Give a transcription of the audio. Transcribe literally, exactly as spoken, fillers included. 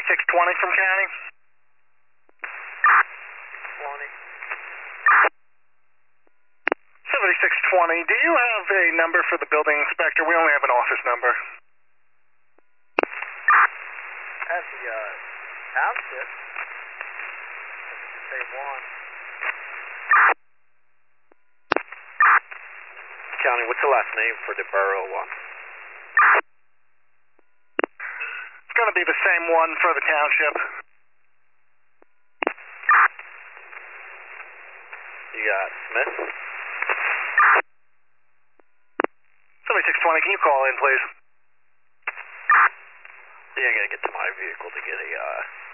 seventy-six twenty from county. twenty. seventy-six twenty, do you have a number for the building inspector? We only have an office number. That's the uh, township. Say one. County, what's the last name for the borough one? It's going to be the same one for the township. You got Smith? seventy-six twenty, can you call in, please? Yeah, I gotta get to my vehicle to get a uh,